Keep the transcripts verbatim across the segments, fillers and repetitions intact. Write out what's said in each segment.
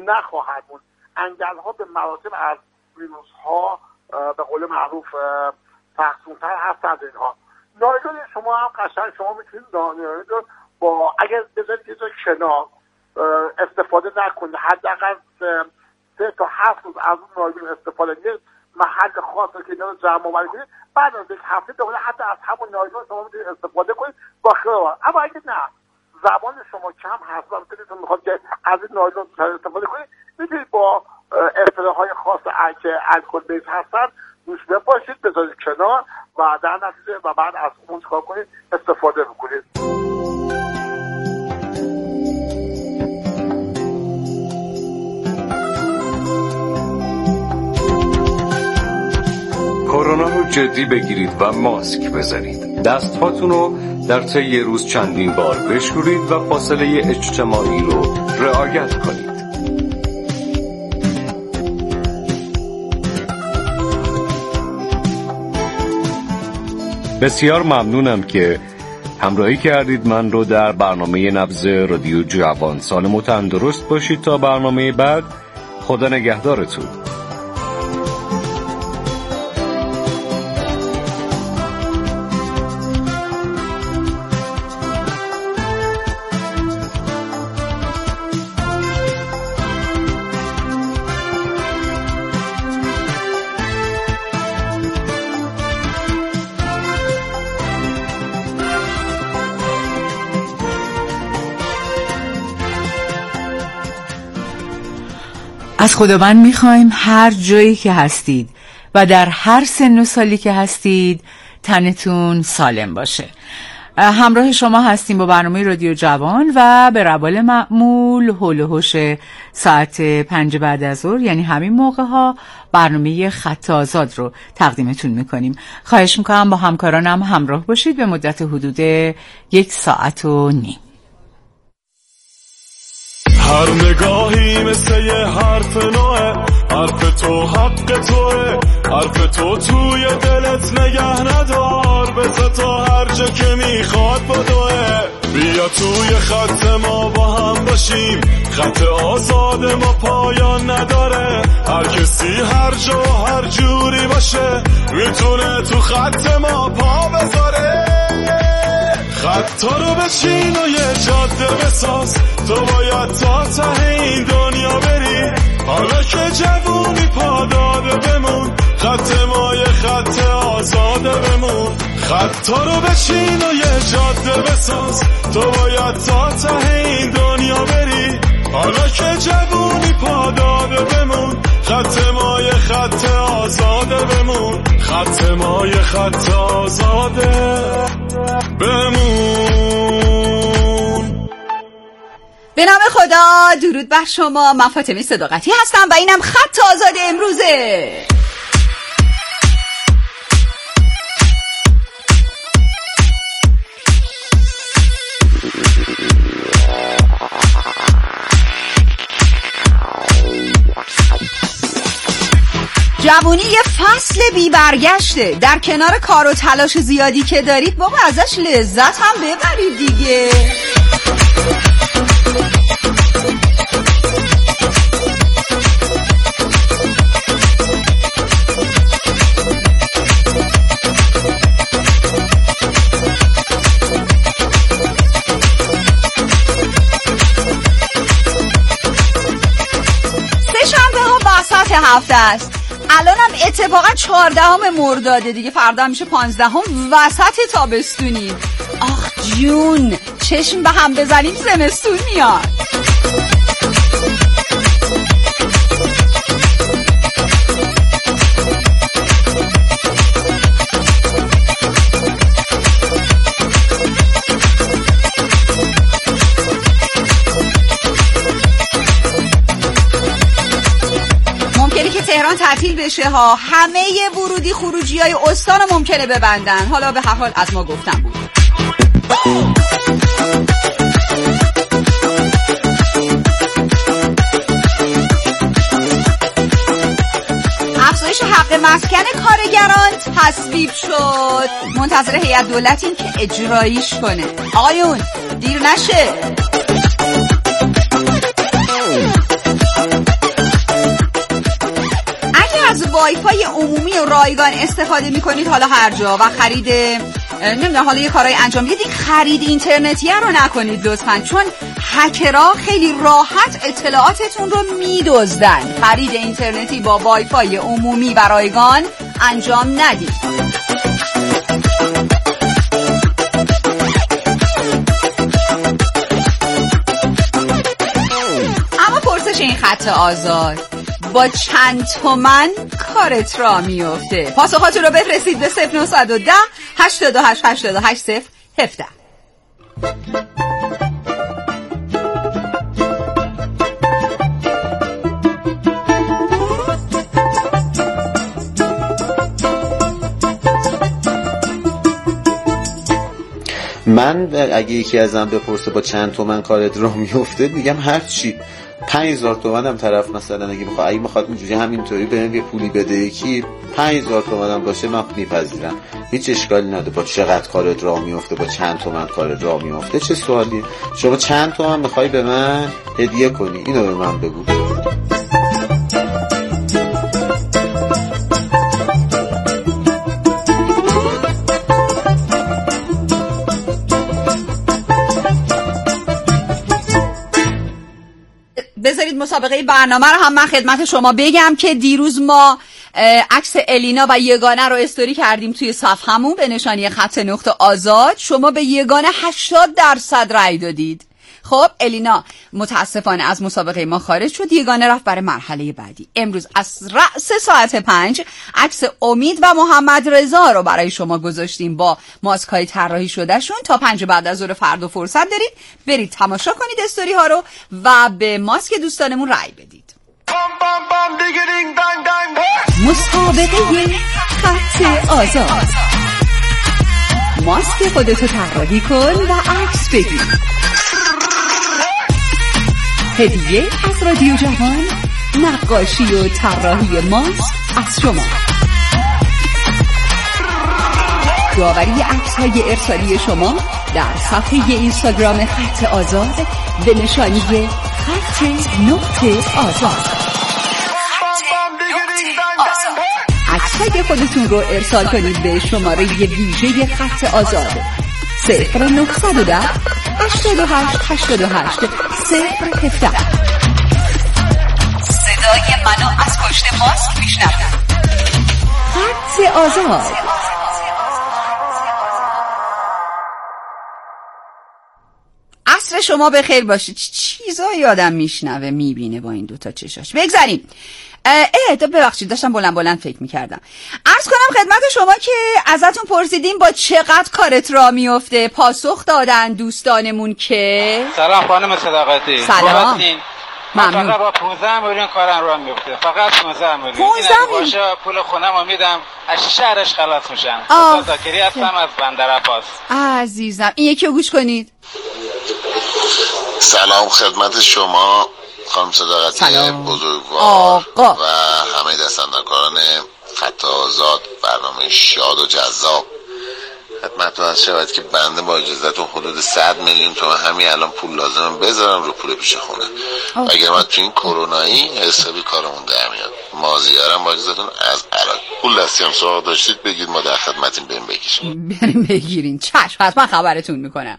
نخواهد بود. انگل ها به مراتب از ویروس ها به قول معروف تقسیم‌تر هستند. اینها نایلون شما هم قشنگ شما میتونید نایلون با اگر بذارید یه جا کنار استفاده نکنید، حداقل سه تا هفت روز از اون نایلون استفاده کنید، محل خاص که اینا رو جمع آوری کنید، بعد از یک هفته دوباره حتی از همون نایلون شما میتونید استفاده کنید با خیال. اما اگه نه زبان شما کم هست و میتونید میخواد که از این نایلون استفاده کنید، میتونید با اصطلاح‌های خاص که الکل بیس هستن روش بپاشید، بذارید کنار و در نتیجه و بعد از اون چیکار کنید استفاده بکنید. کرونا رو جدی بگیرید و ماسک بزنید. دست‌هاتون رو در طی یه روز چندین بار بشورید و فاصله اجتماعی رو رعایت کنید. بسیار ممنونم که همراهی کردید من رو در برنامه نبض رادیو جوان. سالم و تندرست باشید تا برنامه بعد. خدا نگهدارتون. از خداوند میخوایم هر جایی که هستید و در هر سن و سالی که هستید تنتون سالم باشه. همراه شما هستیم با برنامه رادیو جوان و به روال معمول هول و هوش ساعت پنج بعد از ظهر، یعنی همین موقع ها، برنامه خط آزاد رو تقدیمتون میکنیم. خواهش میکنم با همکارانم همراه باشید به مدت حدود یک ساعت و نیم. هر نگاهی مثل یه حرف نوه، حرف تو حق توه، حرف تو توی دلت نگه ندار، بذار تا هر جا که میخواد بدوه. بیا توی خط ما با هم باشیم، خط آزاد ما پایان نداره، هر کسی هر جا هر جوری باشه میتونه تو خط ما پا بذاره. خطا رو بچین و یه جاده بساز، تو باید تا ته این دنیا بری، حالا که جوونی پا داده بمون، خط ما یه خط آزاده بمون. خطا رو بچین و یه جاده بساز، تو باید تا ته این دنیا بری، حالا که جوونی پا داده بمون، خط ما یه خط آزاده بمون، خط ما یه خط آزاده بمون. به نام خدا، درود بر شما. من فاطمه صداقتی هستم و اینم خط آزاد امروزه. جوونی یه فصل بی برگشته، در کنار کار و تلاش زیادی که دارید بابا ازش لذت هم ببرید دیگه. سه شنبه ها وسط هفته است. الان هم اتفاقا چهاردهم مرداده دیگه، فردا میشه پانزدهم، وسط تابستونی. آخ جون، چشم به هم بزنیم زمستون میاد. تهران تعطیل بشه ها، همه ورودی خروجی های استان ممکنه ببندن. حالا به هر حال از ما گفتم بود. افزایش حق مسکن کارگران تصویب شد. منتظر هیئت دولتیم که اجراییش کنه. آقایون دیر نشه. وای فای عمومی و رایگان استفاده میکنید، حالا هر جا و خرید نمیدونم حالا یه کارهای انجام بدید، خرید اینترنتی رو نکنید لطفاً، چون هکرها خیلی راحت اطلاعاتتون رو میدزدن. خرید اینترنتی با وای فای عمومی و رایگان انجام ندید. اما پرسش این خط آزاد، با چند تومن کارت را میفته؟ پاسخاتون رو بفرستید به صفر نه یک صفر هشتاد و هشت هشتاد و هشت صفر هفده. من اگه یکی ازم بپرسه با چند تومن کارت راه میفته، میگم هر چی. پنج هزار تومن هم طرف مثلا اگه میخواد اگه میخواد اینجوری همینطوری بهم یه پولی بده، یکی پنج هزار تومن هم باشه من میپذیرم، هیچ اشکالی نداره. با چقدر کارت راه میفته، با چند تومن کارت راه میفته، چه سوالی؟ شما چند تومن میخوای به من هدیه کنی؟ اینو به من بگو. بذارید مسابقه برنامه رو هم من خدمت شما بگم که دیروز ما عکس الینا و یگانه رو استوری کردیم توی صفحمون به نشانی خط نقطه آزاد. شما به یگانه هشتاد درصد رأی دادید. خب الینا متاسفانه از مسابقه ما خارج شد، یگانه رفت برای مرحله بعدی. امروز از رأس ساعت پنج عکس امید و محمد رضا رو برای شما گذاشتیم با ماسک‌های طراحی شده شون. تا پنج بعد از ظهر فردا فرصت دارید برید تماشا کنید استوری ها رو و به ماسک دوستانمون رأی بدید. مسابقه خط آزاد. ماسک خودتو طراحی کن و عکس بگیر. هدیه از رادیو جهان، نقاشی و طراحی ماسک از شما. داوری عکس‌های ارسالی شما در صفحه اینستاگرام خط آزاد به نشانی خط نقطه آزاد. عکس‌های خودتون رو ارسال کنید به شماره ویژه خط آزاد صفر نهصد و ده هشتاد و هشت هشتاد و هشت صفر هفده. صدای منو از پشت ماسک میشنوید. خط آزاد. عصر شما بخیر باشه. چیزایی آدم میشنوه میبینه با این دوتا چشاش. بگذاریم. اه اه ببخشید داشتم بلند بلند فکر میکردم. عرض کنم خدمت شما که ازتون پرسیدیم با چقدر کارت را میفته. پاسخ دادن دوستانمون که سلام خانم صداقتی. سلام. ممنون. فقط با پانزده میلیون کارم را میفته. فقط پانزده میلیون. پانزده میلیون. باشه پول خونم میدم از شهرش خلاص میشم. استاد زاکری هستم از بندر عباس. عزیزم این یکی رو گوش کنید. سلام خدمت شما خانم صداقتی بزرگوار آقا. و همه دستندرکاران خط آزاد. برنامه شاد و جذاب خدمتتون از شود که بنده با اجازهتون حدود صد میلیون تومان همین الان پول لازمه بذارم رو پول پیش خونه. اگر من تو این کرونایی حسابی کارمون در میاد. مازیارم با اجازهتون از عراق. پول دستی هم سراغ داشتید بگید ما در خدمتیم بریم بگیریم. بریم بگیرین. چشم حتما خبرتون میکنم.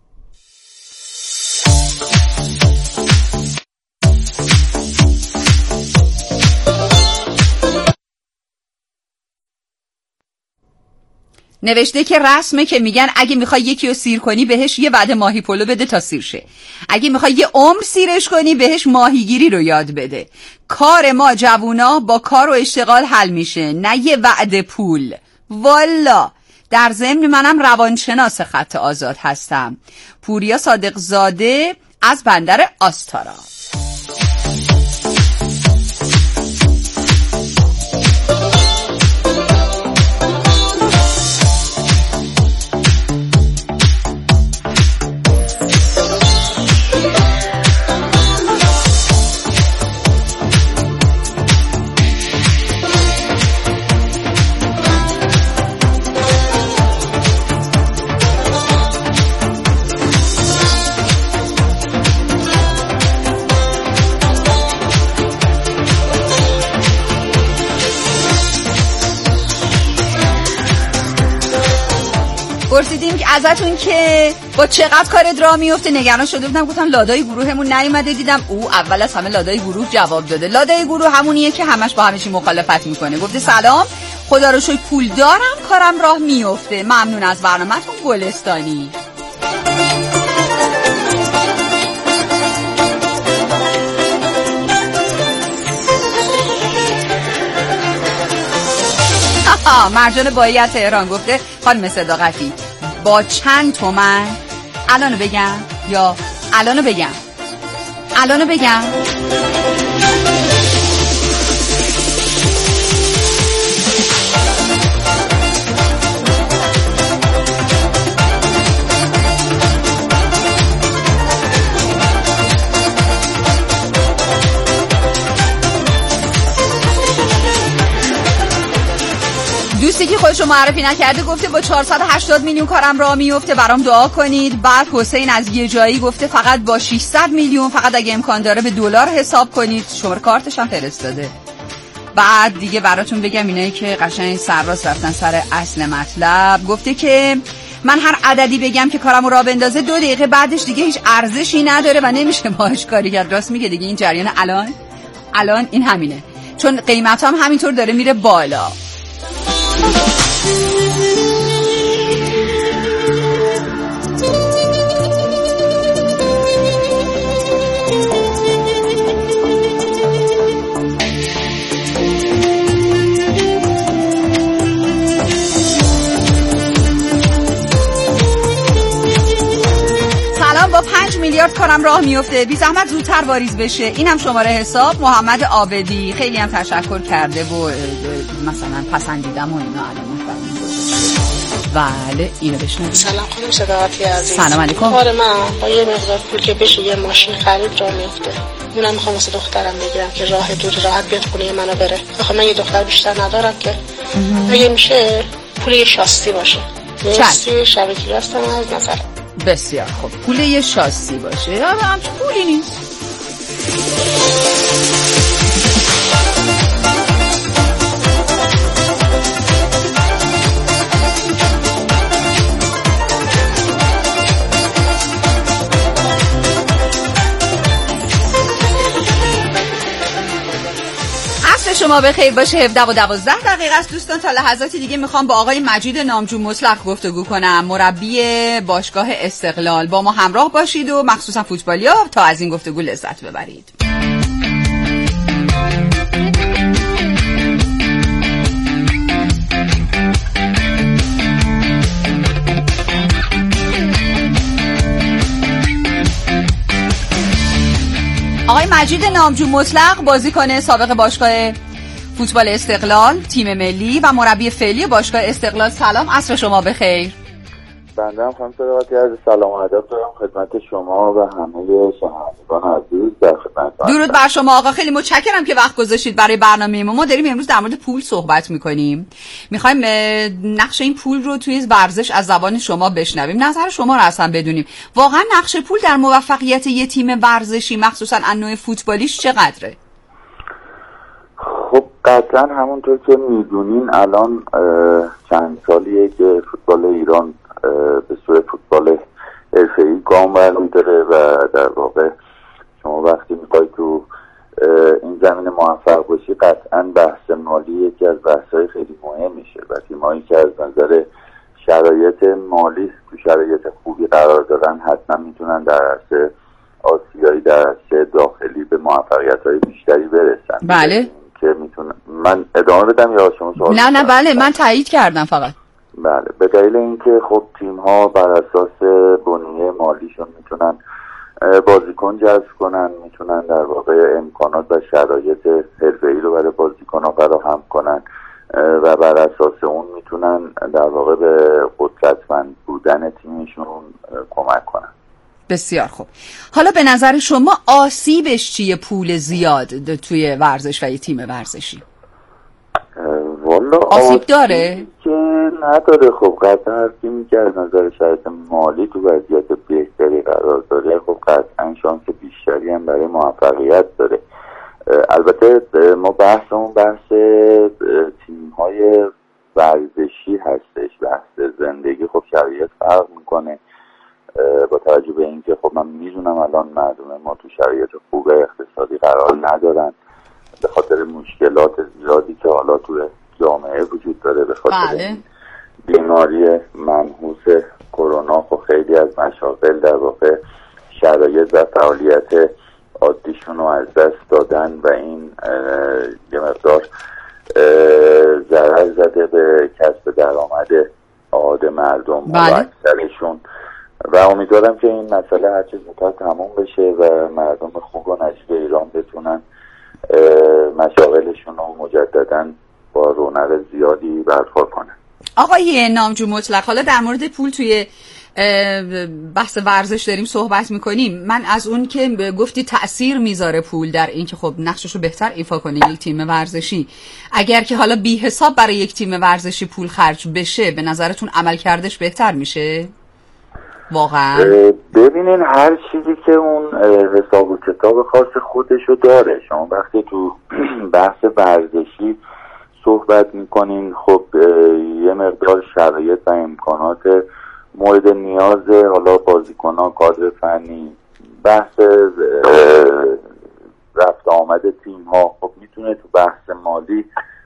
نوشته که رسمه که میگن اگه میخوای یکی رو سیر کنی بهش یه وعده ماهی پلو بده تا سیر شه. اگه میخوای یه عمر سیرش کنی بهش ماهیگیری رو یاد بده. کار ما جوونا با کار و اشتغال حل میشه، نه یه وعده پول. والا در ضمن منم روانشناس خط آزاد هستم. پوریا صادق زاده از بندر آستارا. پرسیدیم که ازتون که با چقدر کارت راه میفته، نگران شده بودم، گفتم لادای گروهمون نیومده، دیدم او اول از همه لادای گروه جواب داده. لادای گروه همونیه که همش با همه چی مخالفت میکنه. گفته سلام، خدا رو شکر پول دارم، کارم راه میفته، ممنون از برنامه‌تون گلستانی. مرجان بایی تهران گفته خانم صداقتی با چند تومن الانو بگم یا الانو بگم الانو بگم دوستی که خودشو معرفی نکرده گفته با چهارصد و هشتاد میلیون کارم راه میفته، برام دعا کنید. بعد حسین از یه جایی گفته فقط با ششصد میلیون، فقط اگه امکان داره به دلار حساب کنید. شماره کارتش هم فرستاده. بعد دیگه براتون بگم اینایی که قشنگ سرراست رفتن سر اصل مطلب. گفته که من هر عددی بگم که کارمو راه بندازه دو دقیقه بعدش دیگه هیچ ارزشی نداره و نمیشه باهاش کاری کرد. راست میگه دیگه، این جریان الان الان این همینه، چون قیمت هم همینطور داره میره بالا. با پنج میلیارد کارم راه میفته، بی زحمت زودتر واریز بشه. اینم شماره حساب. محمد عابدی خیلی هم تشکر کرده و مثلا پسندیدم و اینا علامت برام گذاشته. بله اینو بشنوید. سلام خانم صداقتی عزیز. سلام علیکم. کار من با یه مقدار پول که بشه یه ماشین خرید راه میفته. اونم میخوام واسه دخترم بگیرم که راه دور راحت بیاد خونه منو بره. آخه من یه دختر بیشتر ندارم که اگه میشه پول یه شاستی باشه. شاستی شبکه‌ای هستم از نظر. بسیار خوب، پول یه شاسی باشه. آره هم پولی نیست. شما به خیر باشه. هفده و دوازده دقیقه است دوستان. تا لحظاتی دیگه میخوام با آقای مجید نامجو مطلق گفتگو کنم، مربی باشگاه استقلال. با ما همراه باشید و مخصوصا فوتبالیا تا از این گفتگو لذت ببرید. آقای مجید نامجو مطلق، بازیکن سابق باشگاه فوتبال استقلال، تیم ملی و مربی فعلی باشگاه استقلال. سلام، عصر شما بخیر. بنده هم خانم صداقتی عزیز سلام و ادب دارم خدمت شما و همه شنوندگان عزیز در خدمتتون. درود بر شما آقا، خیلی متشکرم که وقت گذاشتید برای برنامه ما. ما داریم امروز در مورد پول صحبت می‌کنیم. می‌خوایم نقش این پول رو توی ورزش از زبان شما بشنویم، نظر شما رو اصلا بدونیم. واقعا نقش پول در موفقیت یه تیم ورزشی مخصوصا از نوع فوتبالیش چقدره؟ خب قطعا همونطور که میدونین الان چند سالیه که فوتبال ایران به صورت فوتبال حرفه‌ای گام برمی‌داره و در واقع شما وقتی میخوای تو این زمینه موفق باشی قطعا بحث مالی یکی از بحث‌های خیلی مهم میشه و تیمایی که از نظر شرایط مالی تو شرایط خوبی قرار دارن حتما میتونن در عرصه آسیایی در عرصه داخلی به موفقیت‌های بیشتری برسن. بله که میتونن. من ادامه بدم یا شما سوال؟ نه نه بله من تایید کردم فقط. بله به دلیل اینکه خب تیم ها بر اساس بنیه مالیشون میتونن بازیکن جذب کنن، میتونن در واقع امکانات و شرایط حرفه‌ای رو برای بازیکن ها فراهم کنن و بر اساس اون میتونن در واقع به قدرتمند بودن تیمشون کمک کنن. بسیار خوب. حالا به نظر شما آسیبش چیه پول زیاد توی ورزش و یه تیم ورزشی؟ والا آسیب داره؟ که نداره. خب قطعا هر تیمی که از نظر شرایط مالی تو وضعیت بهتری قرار داره خب قطعا شانس بیشتری هم برای موفقیت داره. البته ما بحثمون بحث تیم‌های ورزشی هستش، بحث زندگی خب شرایط الان مردم ما تو شرایط خوب اقتصادی قرار ندارن به خاطر مشکلات زیادی که حالا تو جامعه وجود داره، به خاطر بله. بیماری منحوس کرونا. خب خیلی از مشاغل در واقع شرایط و فعالیت عادیشون رو از دست دادن و این یه مقدار ضرر زده به کسب درآمد عاد مردم و اکثرشون و امیدوارم که این مسئله هر چه زودتر تموم بشه و مردم خوب و نجیب ایران بتونن مشاغلشون رو مجددا با رونق زیادی برپا کنن. آقای نامجو مطلق، حالا در مورد پول توی بحث ورزش داریم صحبت میکنیم، من از اون که گفتی تأثیر میذاره پول در این که خب نقششو بهتر ایفا کنه یک تیم ورزشی، اگر که حالا بی حساب برای یک تیم ورزشی پول خرج بشه به نظرتون عمل کردش بهتر میشه؟ واقعا ببینین هر چیزی که اون حساب و کتاب خاص خودشو داره. شما وقتی تو بحث ورزشی صحبت میکنین خب یه مقدار شرایط و امکانات مورد نیاز حالا بازیکنان، کادر فنی، بحث رفت آمد تیم ها خب میتونه تو بحث مالی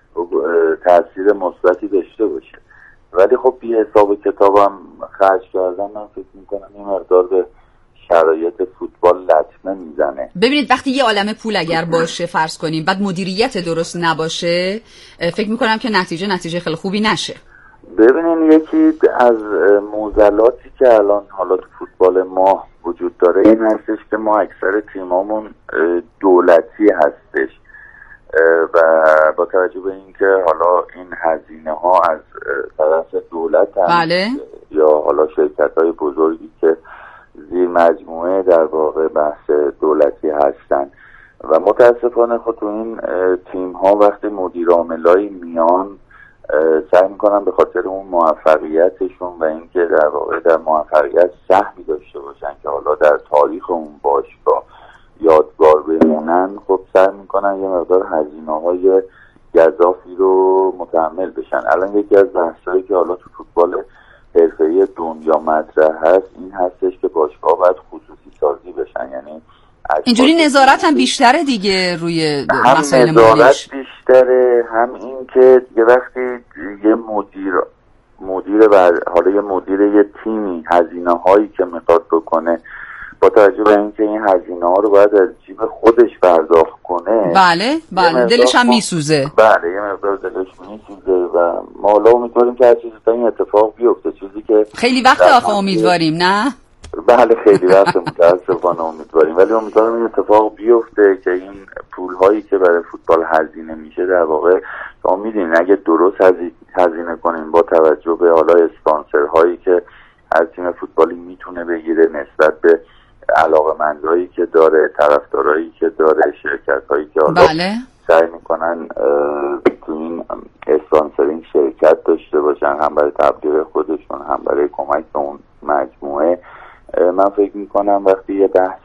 تاثیر مثبتی داشته باشه، ولی خب بی حساب و کتابم خرج کردن من فکر میکنم این مقدار به شرایط فوتبال لطمه میزنه. ببینید وقتی یه عالمه پول اگر باشه فرض کنیم بعد مدیریت درست نباشه، فکر میکنم که نتیجه نتیجه خیلی خوبی نشه. ببینین یکی از معضلاتی که الان حالا تو فوتبال ما وجود داره این هستش که ما اکثر تیمامون دولتی هستش و با توجه به اینکه حالا این هزینه ها از طرف دولت بله. یا حالا شرکت های بزرگی که زیر مجموعه در واقع بحث دولتی هستن و متاسفانه خود تو این تیم ها وقتی مدیر عاملای میان سعی میکنن به خاطر اون موفقیتشون و اینکه در واقع در موفقیت سهمی داشته باشن که حالا در تاریخ اون باشگاه یادگار بمونن، خب سعی میکنن یه مقدار هزینه‌های گزافی رو متحمل بشن. الان یکی از بحثایی که حالا تو فوتبال حرفه‌ای دنیا مطرح هست این هستش که باشگاه باید خصوصی سازی بشن، یعنی اینجوری نظارت هم بیشتره دیگه روی مسائل مالیش. هم نظارت بیشتره، هم این که یه وقتی یه مدیر مدیر و حالا یه مدیر یه تیمی هزینه هایی که میخواد بکنه با توجه به اینکه این هزینه ها رو باید از جیب خودش پرداخت کنه، بله بله دلش هم میسوزه. بله یه مقدار دلش میسوزه و ما حالا امیدواریم که هر چیزی تا این اتفاق بیفته، چیزی که خیلی وقت آخه امیدواریم نه؟ بله خیلی وقت متاسفانه امیدواریم، ولی امیدواریم این اتفاق بیفته که این پول هایی که برای فوتبال هزینه میشه در واقع شما میدونین اگه درست هزینه کنیم با توجه به حالا اسپانسر هایی که هر تیم فوتبالی میتونه بگیره نسبت به علاقه‌مندایی که داره، طرفدارایی که داره، شرکت هایی که حالا بله. سعی میکنن تو این اسپانسرینگ شرکت داشته باشن هم برای تبلیغ خودشون هم برای کمک به اون مجموعه، من فکر میکنم وقتی یه بحث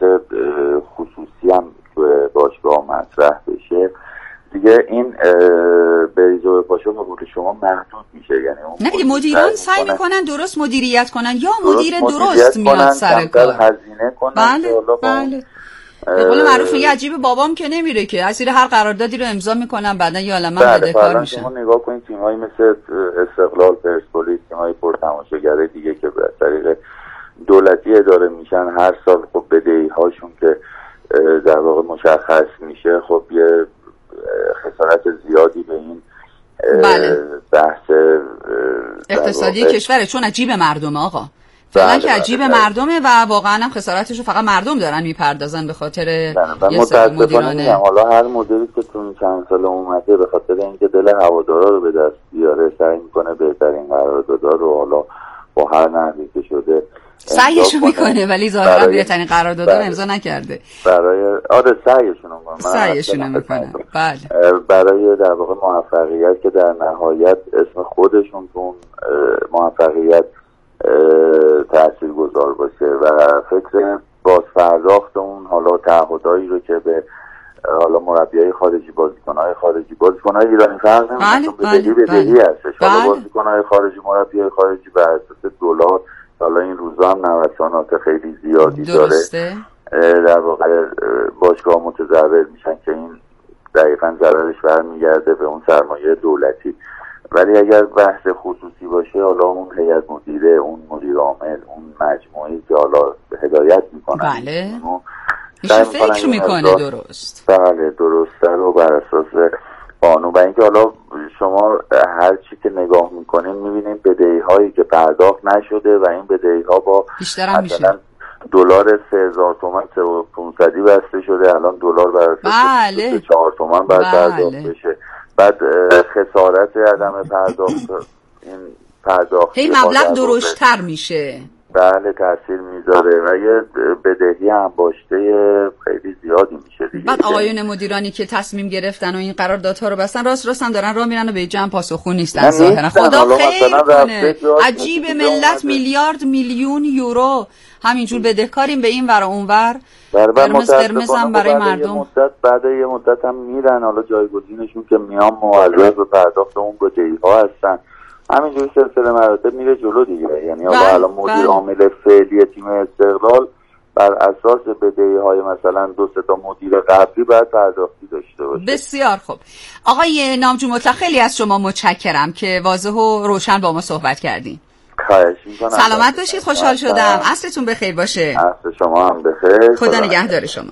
خصوصی هم تو باشگاه مطرح بشه دیگه این بریز و پاشو به قول شما محدود میشه. یعنی نه دیگه مدیران سعی میکنن درست مدیریت کنن یا مدیر درست میاد سر کار هزینه کنن. بله بله به قول معروف میگه عجیب بابام که نمیره که از زیر هر قراردادی رو امضا میکنن بعدا یا علما بدهکار میشن. شما نگاه کنید تیم‌های مثل استقلال، پرسپولیس، تیم‌های پرتماشاگر دیگه که به طریق دولتی اداره میشن هر سال خب بدهی هاشون که در واقع مشخص میشه خب یه خسارت زیادی به این بله. بحث اقتصادی کشوره چون عجیب مردمه آقا فعلا بله که عجیب بله. مردمه و واقعا هم خسارتشو فقط مردم دارن میپردازن به خاطر یه سری مدیرانه. حالا هر مدلی که تو این چند سال اومده به خاطر اینکه دل هوادارا رو به دست بیاره سعی میکنه بهترین قراردادها رو حالا با هر نحوی که شده سعیشو میکنه ولی ظاهرا بهترین قراردادها رو امضا نکرده. برای آره سعیشون رو میکنه سعیشون میکنه بله برای در واقع موفقیت که در نهایت اسم خودشون تو موفقیت تاثیرگذار باشه و فکر باز پرداخت اون حالا تعهدایی رو که به حالا مربیای خارجی، بازیکن‌های خارجی، بازیکن‌های ایرانی فرق نمی‌کنه بدهی بدهی هستش. حالا بازیکن‌های خارجی، مربیای خارجی بر اساس دلار حالا این روزا هم نوسانات خیلی زیادی درسته. در واقع باشگاه متضرر میشن که این دقیقاً ضررش برمیگرده به اون سرمایه دولتی. ولی اگر بحث خصوصی باشه، حالا اون هیئت مدیره، اون مدیر عامل، اون مجموعه‌ای که حالا هدایت میکنن، بله میشه فکر میکنه درست، بله درسته رو بر اساس قانون. و اینکه حالا شما هر چی که نگاه میکنین میبینین بدهی هایی که پرداخت نشده و این بدهی ها با مثلا دلار سه هزار تومان سه و پونصدی بسته شده، الان دلار بر اساس بله. چهار تومان باید پرداخت بله. بشه. بعد خسارت عدم پرداخت این پرداخت هی مبلغ درشتر میشه، بله تاثیر میذاره و یه بدهی هم باشته خیلی زیادی میشه دیگه. بعد آقایون مدیرانی که تصمیم گرفتن و این قراردادها رو بستن راست راست هم دارن راه میرن و به جمع پاسخگو نیستن ظاهرا. خدا خیر کنه. عجیب ملت میلیارد میلیون یورو همینجور بدهکاریم به این ور و اون ور، قرمز قرمز هم برای مردم. مدت بعد یه مدت هم میرن، حالا جایگزینشون که میان موظف به پرداخت اون بدهی ها هستن، همینجوری سلسله مراتب میره جلو دیگه. یعنی حالا الان مدیر عامل فعلی تیم استقلال بر اساس بدهی های مثلا دو سه تا مدیر قبلی باید پرداختی داشته باشه. بسیار خوب آقای نامجو مطلق، خیلی از شما متشکرم که واضح و روشن با ما صحبت کردین. خواهش می‌کنم. سلامت باشید، خوشحال شدم. عصرتون بخیر باشه. عصر شما هم بخیر. خدا نگهدار شما.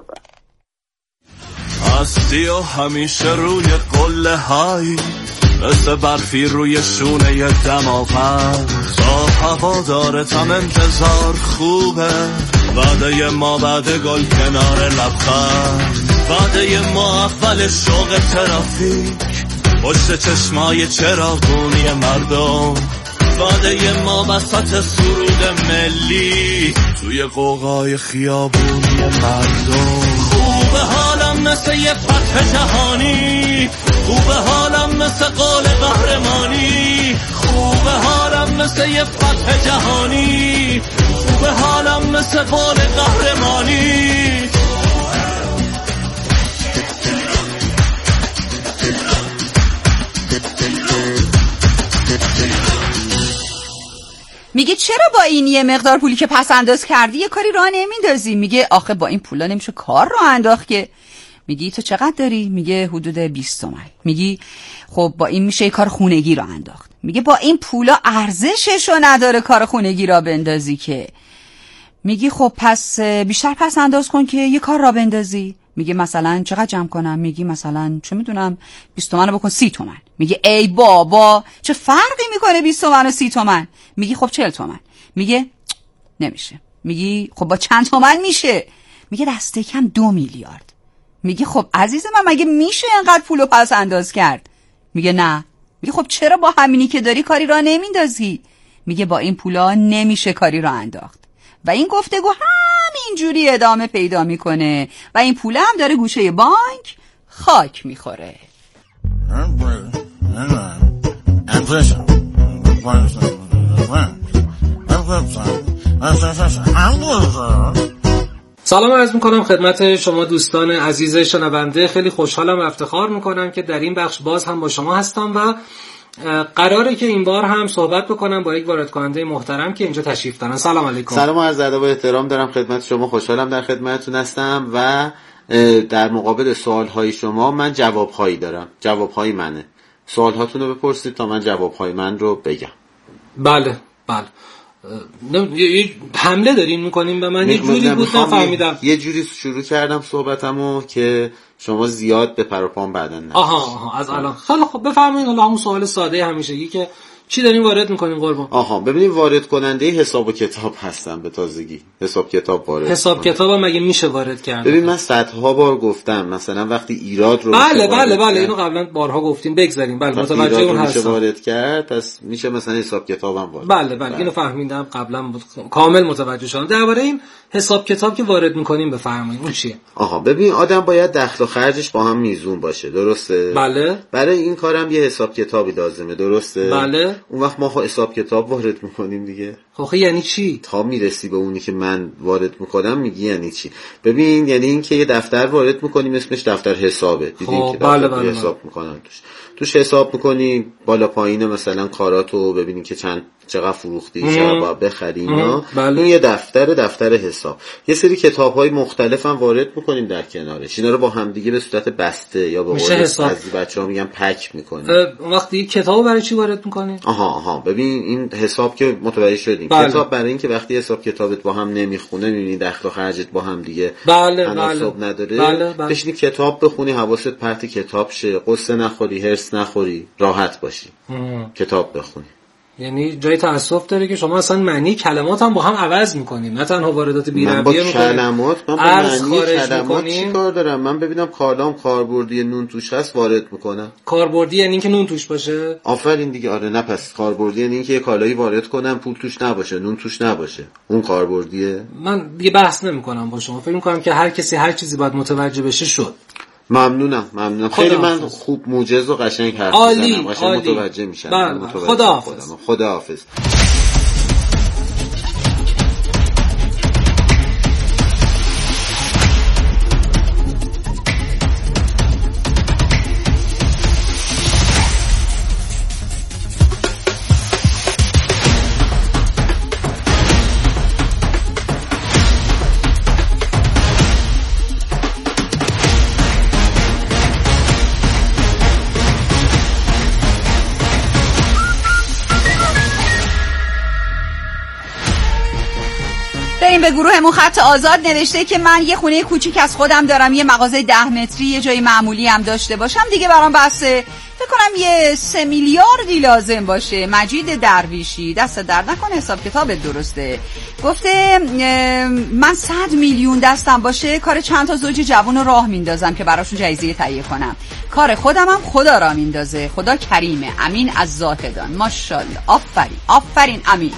هستی و همیشه روی قله های مثل برفی روی شونه دماغم، تا هوا داره تم انتظار خوبه، بعد ما بعد گل کنار لبخند، بعد ما اول شوق ترافیک پشت چشمای چراغونی مردم، بعد ما وسط سرود ملی توی قوقای خیابونی مردم. خوبه حالم مثل یه فتح جهانی، خوبه حالم مثل قول قهرمانی، خوبه حالم مثل یه فتح جهانی، خوبه حالم مثل قول قهرمانی. میگه چرا با این یه مقدار پولی که پس انداز کردی یه کاری راه نمیندازی؟ میگه آخه با این پولا نمیشه کار راه انداخت که. میگی تو چقدر داری؟ میگه حدود بیست تومن. میگی خب با این میشه یه کار خونگی راه انداخت. میگه با این پولا ارزششو نداره کار خونگی را بندازی که. میگی خب پس بیشتر پس انداز کن که یه کار را بندازی. میگه مثلا چقدر جمع کنم؟ میگی مثلا چه میدونم بیست تومن رو بکن سی تومن. میگه ای بابا چه فرقی میکنه بیست تومن و سی تومن؟ میگی خب چهل تومن. میگه نمیشه. میگی خب با چند تومن میشه؟ میگه دست کم دو میلیارد. میگه خب عزیز من مگه میشه اینقدر پولو پس انداز کرد؟ میگه نه. میگه خب چرا با همینی که داری کاری را نمیندازی؟ میگه با این پولا نمیشه کاری را انداخت. و این گفتگو همینجوری ادامه پیدا میکنه و این پول هم داره گوشه بانک خاک میخوره. سلام عرض میکنم خدمت شما دوستان عزیز شنونده. خیلی خوشحالم و افتخار میکنم که در این بخش باز هم با شما هستم و قراره که این بار هم صحبت بکنم با یک وارد کننده محترم که اینجا تشریف دارن. سلام علیکم. سلام و عرض ادب و احترام دارم خدمت شما. خوشحالم در خدمتتون هستم و در مقابل سوالهای شما من جوابهایی دارم. جوابهای منه. سوالهاتون رو بپرسید تا من جوابهای من رو بگم. بله بله. یه حمله دارین میکنیم به من؟ یه جوری بود نفهمیدم. یه جوری شروع کردم صحبتمو که شما زیاد به پروپام بعدن نرسید. آها آها از الان خیلی خب بفرمایید. حالا همون سوال ساده همیشگی که چی دارین وارد میکنین قربان؟ آها ببینید وارد کننده حساب و کتاب هستم به تازگی. حساب کتاب وارد. حساب کتابم مگه میشه وارد کرد؟ ببین من صدها بار گفتم مثلا وقتی ایراد رو بله بله بله اینو قبلا بارها گفتیم بگذاریم. بله متوجه اون هستم. میشه وارد کرد پس میشه مثلا حساب کتابم وارد. بله بله, بله. اینو فهمیدم قبلا بود. کامل متوجه شدم. درباره این حساب کتاب که وارد میکنیم بفرمایید اون چیه؟ آها ببین آدم باید دخل و خرجش با هم میزون باشه. درسته؟ بله. برای این کارم یه حساب کتابی لازمه. درسته؟ بله. اون وقت ما حساب کتاب وارد میکنیم دیگه. خب یعنی چی؟ تا میرسی به اونی که من وارد میکنم میگی یعنی چی؟ ببین یعنی این که یه دفتر وارد میکنیم اسمش دفتر حسابه، دیدین خب که بله دفتر بله حساب میکنن توش توش حساب میکنی بالا پایین مثلا کاراتو ببینی که چند چقدر فروختی، چقدر باید بخری اینا. بله. اون یه دفتر دفتر حساب. یه سری کتاب‌های مختلف هم وارد میکنیم در کنارش، اینا رو با هم دیگه به صورت بسته یا به قول بعضی بچه‌ها میگن پک میکنیم. اون وقت دیگه کتابو برای چی وارد میکنیم؟ آها آها ببین این حساب که متوجه شدیم. بله. کتاب برای این که وقتی حساب کتابت با هم نمیخونه، میبینی دخل و خرجت با هم دیگه بله تناسب بله. نداره. بله بله. بشینی کتاب بخونی، حواست پرت کتاب شه، قصه نخوری، هرس نخوری، راحت باشی. ام. کتاب بخونی. یعنی جای تأسف داره که شما اصلا معنی کلمات هم با هم عوض میکنیم، نه تنها واردات بی‌رویه میکنیم. من با کلمات من با معنی کلمات چی کار دارم؟ من ببینم کالام کاربردی نون توش هست وارد میکنم. کاربردی یعنی اینکه نون توش باشه؟ آفرین دیگه. آره نه پس کاربردی یعنی اینکه یه کالایی وارد کنم پول توش نباشه، نون توش نباشه، اون کاربردیه. من دیگه بحث نمیکنم با شما، فکر میکنم که هر کسی هر چیزی باید متوجه بشه شد. ممنونم ممنونم خیلی من خوب موجز و قشنگ حرف میزنم، قشنگ متوجه میشم. خداحافظ. خداحافظ. به گروهمون خط آزاد نوشته که من یه خونه کوچیک از خودم دارم، یه مغازه ده متری، یه جای معمولی هم داشته باشم دیگه برام بسه. فکر کنم یه سه میلیاردی لازم باشه. مجید درویشی، دست درد نکنه حساب کتاب درسته، گفته من صد میلیون دستم باشه کار چند تا زوج جوان رو راه میندازم که براشون جایزه تهیه کنم. کار خودم هم خدا راه میندازه. خدا کریمه. امین از زاهدان. ماشاءالله. آفرین آفرین امین.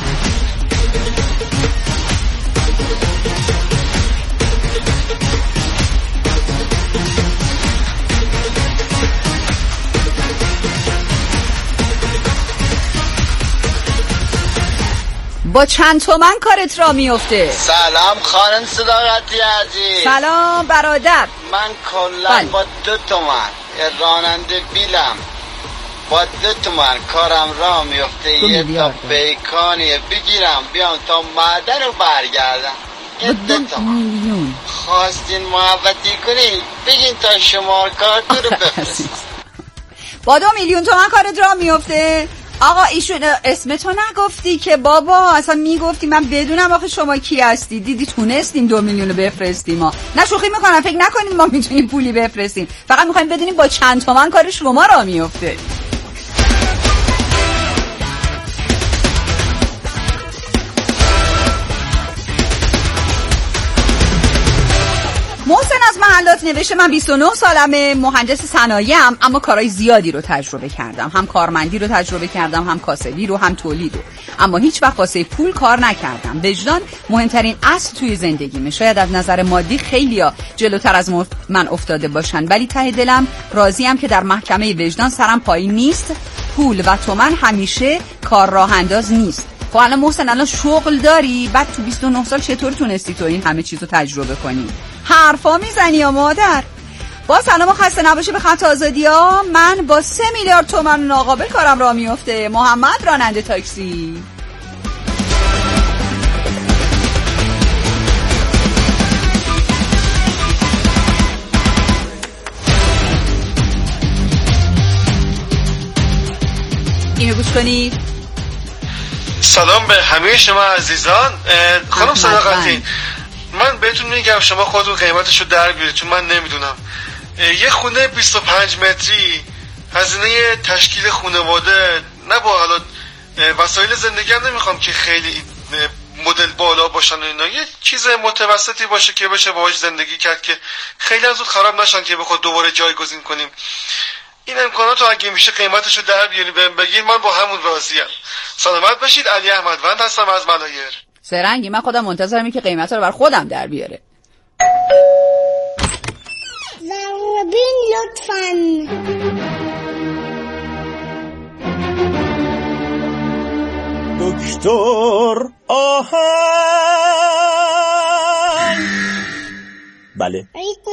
با چند تومن کارت را میفته؟ سلام خانم صداقتی عزیز. سلام برادر. من کلا با دو تومن راننده بیلم، با دو تومن کارم را میفته. یه تا بیکانیه بگیرم بیام تا معدن رو برگردم. یه دو تومن خواستین محبتی کنین بگین تا شمار کارت رو بفرست. با دو میلیون تومن کارت را میفته؟ آقا ایشون اسمتو نگفتی که بابا، اصلا میگفتی من بدونم آخه شما کی هستی. دیدی تونستیم دو میلیون رو بفرستیم. ما نه شوخی میکنم، فکر نکنید ما میتونیم پولی بفرستیم، فقط میخوایم بدونیم با چند تومن کار شما را میفته. محسن از محلات نوشته من بیست و نه سالمه، مهندس صنایعم، اما کارهای زیادی رو تجربه کردم. هم کارمندی رو تجربه کردم، هم کاسبی رو، هم تولید رو، اما هیچ وقت واسه پول کار نکردم. وجدان مهمترین اصل توی زندگیمه. شاید از نظر مادی خیلیا جلوتر از من افتاده باشن، ولی ته دلم راضیم که در محکمه وجدان سرم پایین نیست. پول و تومن همیشه کار راه انداز نیست. خب الان محسن الان شغل داری، بعد تو بیست و نه سال چطور تونستی تو این همه چیزو تجربه کنی؟ حرفا میزنی یا مادر؟ با سلام و خسته نباشی به خط آزادی ها. من با سه میلیارد تومن ناقابل کارم را میفته. محمد راننده تاکسی. اینو گوش کنید. سلام به همه شما عزیزان. خانم صداقتی، من بهتون میگم شما خودتون قیمتشو در بیارید چون من نمیدونم. یه خونه بیست و پنج متری، هزینه تشکیل خانواده، نه با حالا وسایل زندگی هم نمیخوام که خیلی مدل بالا باشن و اینا، یه چیز متوسطی باشه که بشه باهاش زندگی کرد که خیلی از زود خراب نشن که بخواد دوباره جایگزین کنیم. این امکاناتو اگه میشه قیمتشو در بیارید بهم بگید، من با همون راضیم. سلامت باشید. علی احمدوند هستم از ملایر. سرنگی من خودم منتظرم که قیمت رو بر خودم در بیاره. ضربین لطفاً. دکتر دکتر آهنگ. بله ای